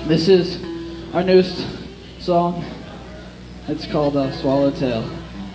This is our newest song. It's called Swallowtail.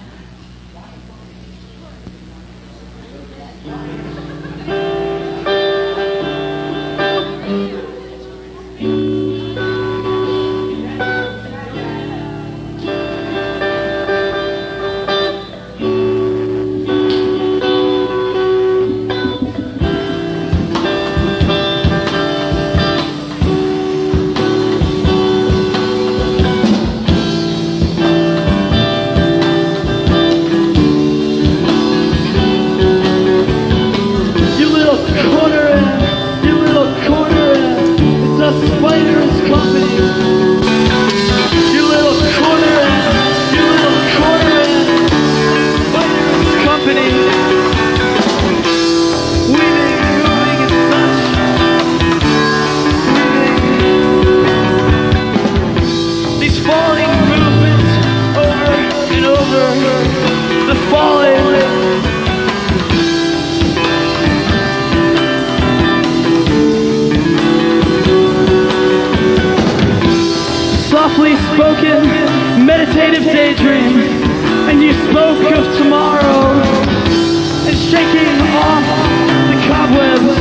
Softly spoken, meditative daydream, and you spoke of tomorrow and shaking off the cobwebs.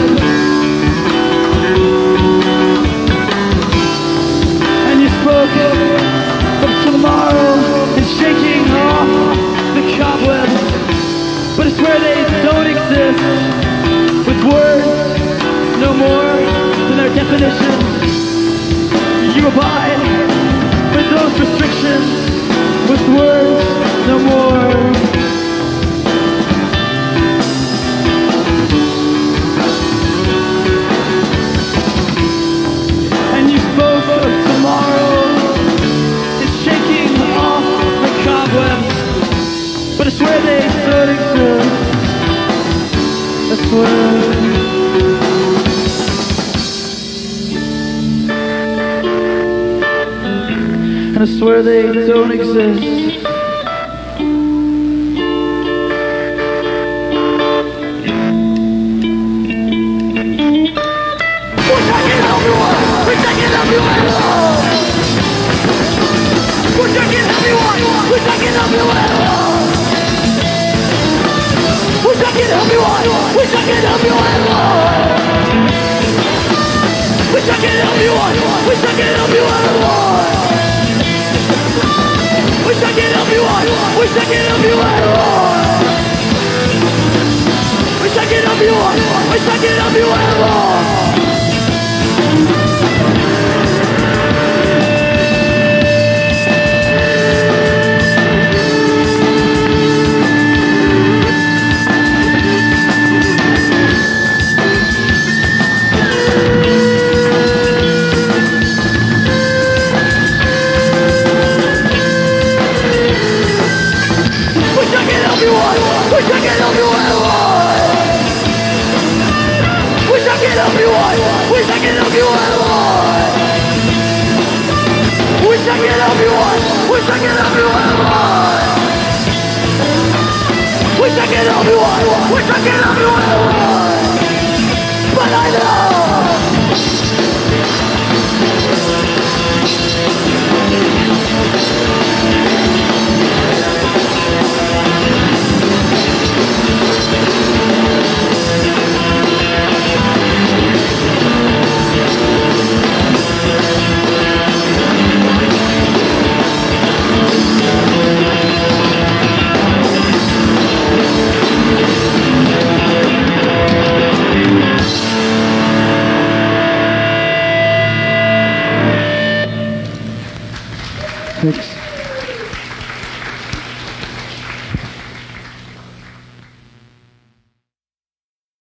And you spoke of tomorrow and shaking off the cobwebs. But I swear they don't exist with words no more than their definitions. You abide with those restrictions, with words no more. And you spoke of tomorrow and shaking off the cobwebs, but I swear they don't exist. I swear. And I swear they don't exist. Wish I could help you out. Wish I could help you out. Wish I could help you out. Wish I could help you out. Wish I could help you out. Wish I could help you out. Wish I could help you out. Wish I could help you out. Wish I could help you out. Wish I could help you out. Wish I could help you out. Wish I could help you out. Wish I could help you out. Wish I could help you out. Wish I could help you out. Wish I could help you out. Wish I could help you out. Wish I could help you out. Wish I could help you out. But I know.